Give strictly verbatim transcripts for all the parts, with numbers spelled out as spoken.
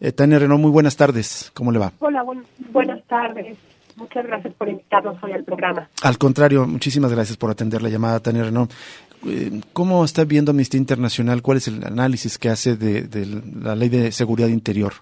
Eh, Tania Renaud, muy buenas tardes. ¿Cómo le va? Hola, buen, buenas tardes. Muchas gracias por invitarnos hoy al programa. Al contrario, muchísimas gracias por atender la llamada, Tania Renaud. ¿Cómo está viendo Amnistía Internacional? ¿Cuál es el análisis que hace de, de la Ley de Seguridad Interior?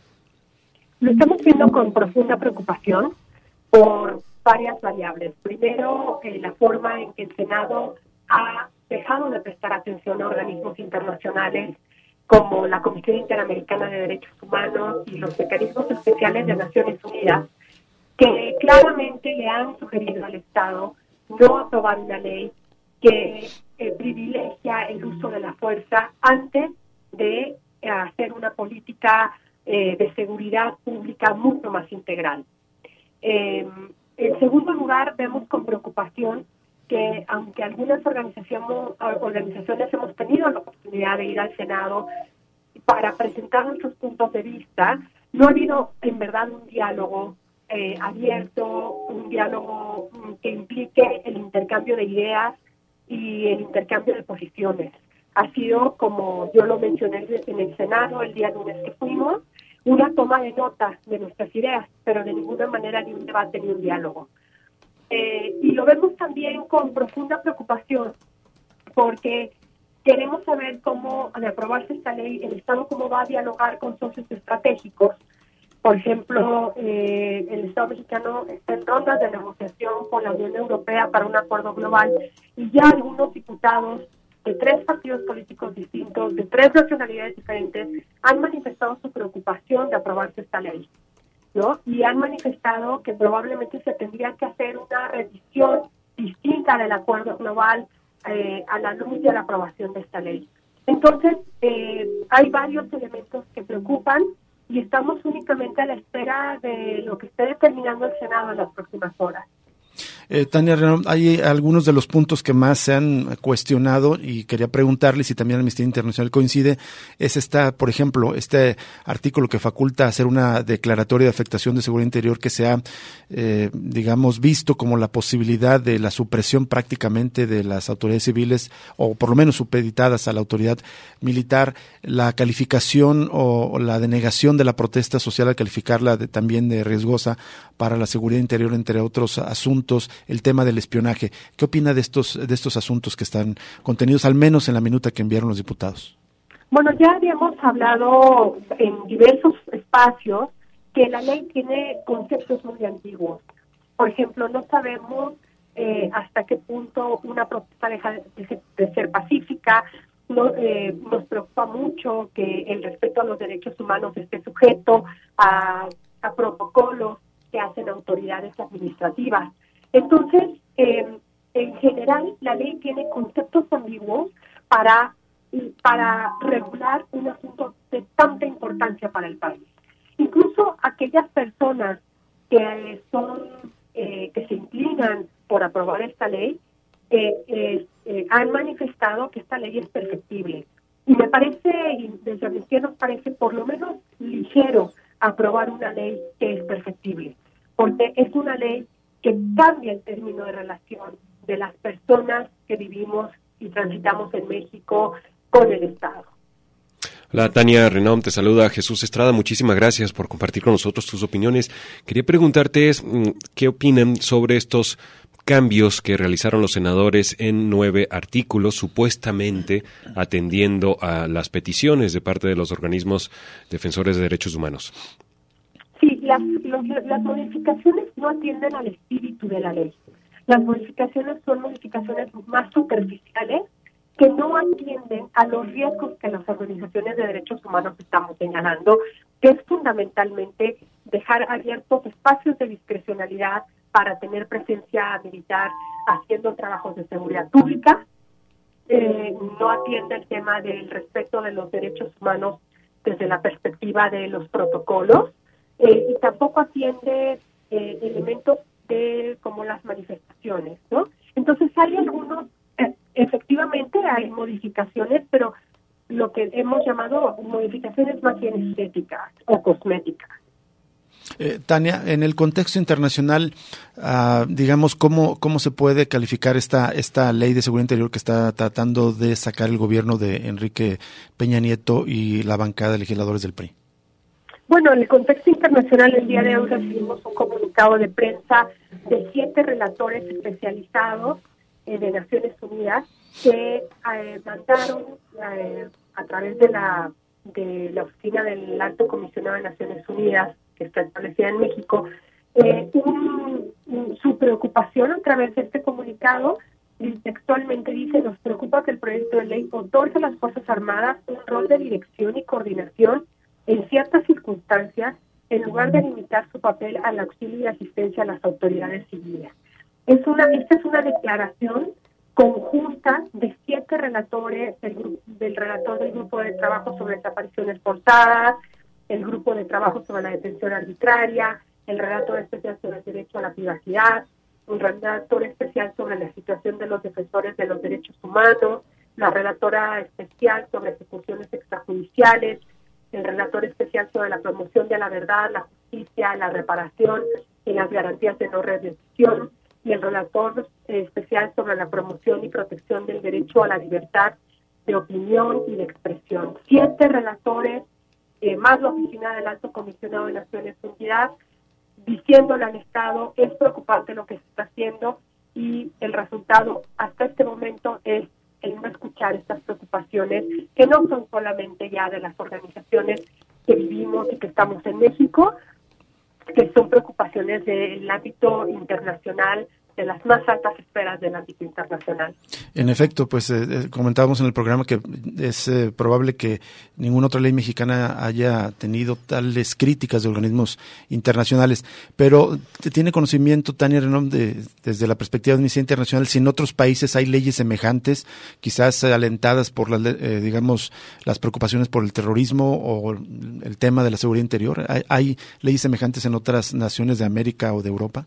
Lo estamos viendo con profunda preocupación por varias variables. Primero, eh, la forma en que el Senado ha dejado de prestar atención a organismos internacionales como la Comisión Interamericana de Derechos Humanos y los mecanismos especiales de Naciones Unidas, que claramente le han sugerido al Estado no aprobar una ley que eh, privilegia el uso de la fuerza antes de eh, hacer una política eh, de seguridad pública mucho más integral. Eh, en segundo lugar, vemos con preocupación que aunque algunas organizaciones, organizaciones hemos tenido la oportunidad de ir al Senado para presentar nuestros puntos de vista, no ha habido en verdad un diálogo eh, abierto, un diálogo que implique el intercambio de ideas y el intercambio de posiciones. Ha sido, como yo lo mencioné en el Senado el día lunes que fuimos, una toma de nota de nuestras ideas, pero de ninguna manera ni un debate ni un diálogo. Eh, y lo vemos también con profunda preocupación, porque queremos saber cómo, al aprobarse esta ley, el Estado cómo va a dialogar con socios estratégicos. Por ejemplo, eh, el Estado mexicano está en rondas de negociación con la Unión Europea para un acuerdo global y ya algunos diputados de tres partidos políticos distintos, de tres nacionalidades diferentes, han manifestado su preocupación de aprobarse esta ley, ¿no? Y han manifestado que probablemente se tendría que hacer una revisión distinta del acuerdo global eh, a la luz de la aprobación de esta ley. Entonces, eh, hay varios elementos que preocupan y estamos únicamente a la espera de lo que esté determinando el Senado en las próximas horas. Eh, Tania Renaud, hay algunos de los puntos que más se han cuestionado y quería preguntarle si también Amnistía Internacional coincide, es esta, por ejemplo, este artículo que faculta hacer una declaratoria de afectación de seguridad interior que se ha, eh, digamos, visto como la posibilidad de la supresión prácticamente de las autoridades civiles o por lo menos supeditadas a la autoridad militar, la calificación o, o la denegación de la protesta social al calificarla de, también de riesgosa para la seguridad interior, entre otros asuntos, el tema del espionaje. ¿Qué opina de estos de estos asuntos que están contenidos al menos en la minuta que enviaron los diputados? Bueno, ya habíamos hablado en diversos espacios que la ley tiene conceptos muy antiguos. Por ejemplo, no sabemos eh, hasta qué punto una protesta deja de, de ser pacífica. No, eh, nos preocupa mucho que el respeto a los derechos humanos esté sujeto a, a protocolos que hacen autoridades administrativas. Entonces, eh, en general, la ley tiene conceptos ambiguos para, para regular un asunto de tanta importancia para el país. Incluso aquellas personas que son eh, que se inclinan por aprobar esta ley eh, eh, eh, han manifestado que esta ley es perfectible. Y me parece, y desde Amnistía nos parece por lo menos ligero aprobar una ley que es perfectible, porque es una ley que cambia el término de relación de las personas que vivimos y transitamos en México con el Estado. Hola, Tania Renaud, te saluda Jesús Estrada. Muchísimas gracias por compartir con nosotros tus opiniones. Quería preguntarte qué opinan sobre estos cambios que realizaron los senadores en nueve artículos, supuestamente atendiendo a las peticiones de parte de los organismos defensores de derechos humanos. Sí, las, los, las modificaciones no atienden al espíritu de la ley. Las modificaciones son modificaciones más superficiales que no atienden a los riesgos que las organizaciones de derechos humanos estamos señalando, que es fundamentalmente dejar abiertos espacios de discrecionalidad para tener presencia militar haciendo trabajos de seguridad pública. Eh, no atiende el tema del respeto de los derechos humanos desde la perspectiva de los protocolos. Eh, y tampoco atiende eh, elementos de como las manifestaciones, ¿no? Entonces hay algunos, eh, efectivamente hay modificaciones, pero lo que hemos llamado modificaciones más bien estéticas o cosméticas. Eh, Tania, en el contexto internacional, uh, digamos, ¿cómo, cómo se puede calificar esta, esta ley de seguridad interior que está tratando de sacar el gobierno de Enrique Peña Nieto y la bancada de legisladores del P R I? Bueno, en el contexto internacional, el día de hoy recibimos un comunicado de prensa de siete relatores especializados eh, de Naciones Unidas que eh, mandaron eh, a través de la de la oficina del Alto Comisionado de Naciones Unidas, que está establecida en México, eh, un, un, su preocupación a través de este comunicado. Y textualmente dice: nos preocupa que el proyecto de ley otorgue a las Fuerzas Armadas un rol de dirección y coordinación en ciertas circunstancias, en lugar de limitar su papel al auxilio y asistencia a las autoridades civiles. Es una, esta es una declaración conjunta de siete relatores, del, grupo, del relator del Grupo de Trabajo sobre Desapariciones Forzadas, el Grupo de Trabajo sobre la Detención Arbitraria, el relator especial sobre el derecho a la privacidad, un relator especial sobre la situación de los defensores de los derechos humanos, la relatora especial sobre ejecuciones extrajudiciales, el relator especial sobre la promoción de la verdad, la justicia, la reparación y las garantías de no reelección, y el relator especial sobre la promoción y protección del derecho a la libertad de opinión y de expresión. Siete relatores, eh, más la oficina del Alto Comisionado de Naciones Unidas, diciéndole al Estado: es preocupante lo que se está haciendo, y el resultado hasta este momento es el no escuchar estas preocupaciones, que no son solamente ya de las organizaciones que vivimos y que estamos en México, que son preocupaciones del ámbito internacional, de las más altas esferas del ámbito internacional. En efecto, pues eh, comentábamos en el programa que es eh, probable que ninguna otra ley mexicana haya tenido tales críticas de organismos internacionales, pero ¿tiene conocimiento, Tania Renom, de, desde la perspectiva de Amnistía Internacional, si en otros países hay leyes semejantes, quizás alentadas por las, eh, digamos, las preocupaciones por el terrorismo o el tema de la seguridad interior? ¿Hay, hay leyes semejantes en otras naciones de América o de Europa?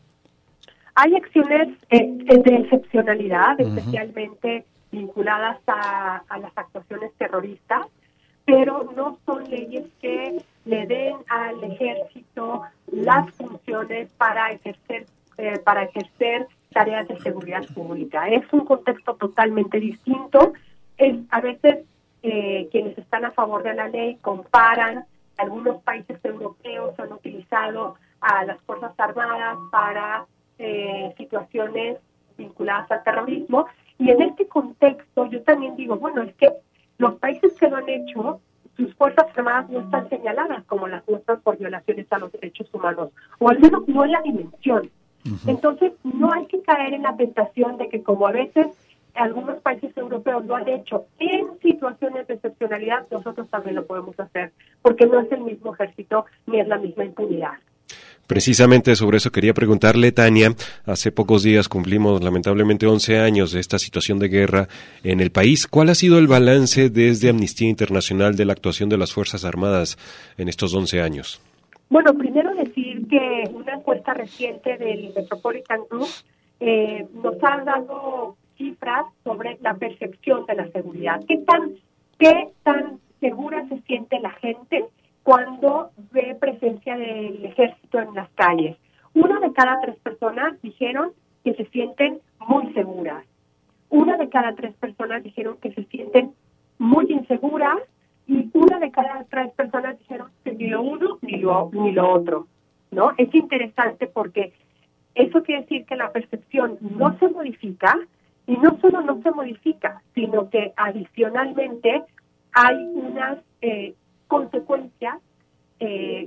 Hay acciones eh, de excepcionalidad, uh-huh. especialmente vinculadas a, a las actuaciones terroristas, pero no son leyes que le den al ejército las funciones para ejercer eh, para ejercer tareas de seguridad pública. Es un contexto totalmente distinto. Es, a veces eh, quienes están a favor de la ley comparan: algunos países europeos han utilizado a las Fuerzas Armadas para Eh, situaciones vinculadas al terrorismo, y en este contexto yo también digo, bueno, es que los países que lo han hecho, sus Fuerzas Armadas no están señaladas como las nuestras por violaciones a los derechos humanos, o al menos no en la dimensión. Uh-huh. Entonces no hay que caer en la tentación de que, como a veces algunos países europeos lo han hecho en situaciones de excepcionalidad, nosotros también lo podemos hacer, porque no es el mismo ejército ni es la misma impunidad. Precisamente sobre eso quería preguntarle, Tania. Hace pocos días cumplimos lamentablemente once años de esta situación de guerra en el país. ¿Cuál ha sido el balance desde Amnistía Internacional de la actuación de las Fuerzas Armadas en estos once años? Bueno, primero decir que una encuesta reciente del Metropolitan Group eh, nos ha dado cifras sobre la percepción de la seguridad. ¿Qué tan, qué tan segura se siente la gente cuando ve presencia del ejército en las calles? Una de cada tres personas dijeron que se sienten muy seguras. Una de cada tres personas dijeron que se sienten muy inseguras, y una de cada tres personas dijeron que ni lo uno ni lo, ni lo otro, ¿no? Es interesante porque eso quiere decir que la percepción no se modifica, y no solo no se modifica, sino que adicionalmente hay unas eh, consecuencias eh,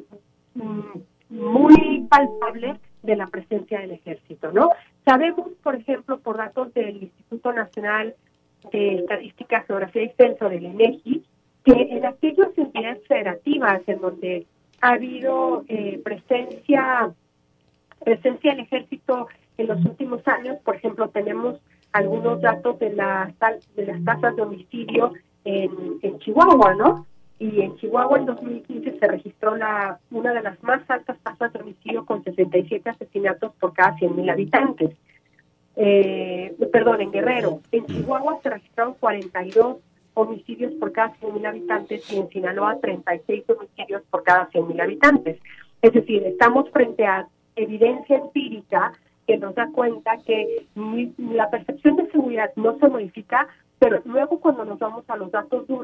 muy palpables de la presencia del ejército, ¿no? Sabemos, por ejemplo, por datos del Instituto Nacional de Estadística, Geografía y Censo, del INEGI, que en aquellas entidades federativas en donde ha habido eh, presencia presencia del ejército en los últimos años, por ejemplo, tenemos algunos datos de las de las tasas de homicidio en, en Chihuahua, ¿no? Y en Chihuahua en dos mil quince se registró la una de las más altas tasas de homicidio, con sesenta y siete asesinatos por cada cien mil habitantes. Eh, perdón, en Guerrero. En Chihuahua se registraron cuarenta y dos homicidios por cada cien mil habitantes, y en Sinaloa treinta y seis homicidios por cada cien mil habitantes. Es decir, estamos frente a evidencia empírica que nos da cuenta que la percepción de seguridad no se modifica, pero luego cuando nos vamos a los datos duros,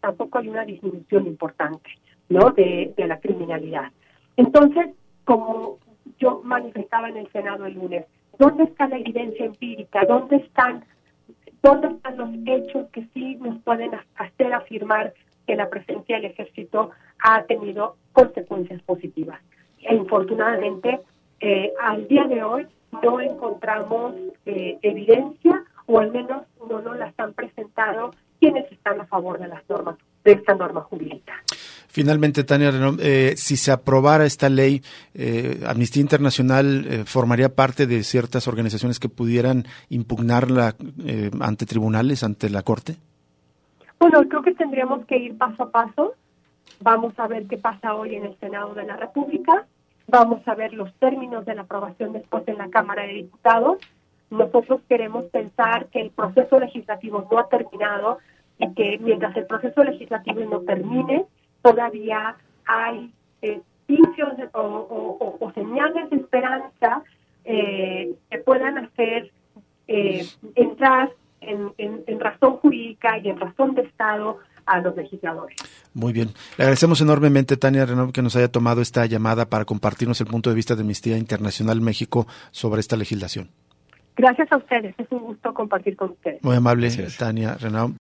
tampoco hay una disminución importante, ¿no?, de, de la criminalidad. Entonces, como yo manifestaba en el Senado el lunes, ¿dónde está la evidencia empírica? ¿Dónde están, dónde están los hechos que sí nos pueden hacer afirmar que la presencia del ejército ha tenido consecuencias positivas? E infortunadamente, eh, al día de hoy no encontramos eh, evidencia, o al menos no nos las han presentado quienes están a favor de las normas, de esta norma jurídica. Finalmente, Tania Renaud, eh, si se aprobara esta ley, eh, Amnistía Internacional eh, formaría parte de ciertas organizaciones que pudieran impugnarla eh, ante tribunales, ante la Corte. Bueno, creo que tendríamos que ir paso a paso. Vamos a ver qué pasa hoy en el Senado de la República. Vamos a ver los términos de la aprobación después en la Cámara de Diputados. Nosotros queremos pensar que el proceso legislativo no ha terminado y que mientras el proceso legislativo no termine, todavía hay eh, indicios o, o, o señales de esperanza eh, que puedan hacer eh, entrar en, en, en razón jurídica y en razón de Estado a los legisladores. Muy bien. Le agradecemos enormemente, Tania Renaud, que nos haya tomado esta llamada para compartirnos el punto de vista de Amnistía Internacional México sobre esta legislación. Gracias a ustedes. Es un gusto compartir con ustedes. Muy amable, Gracias. Tania Renaud.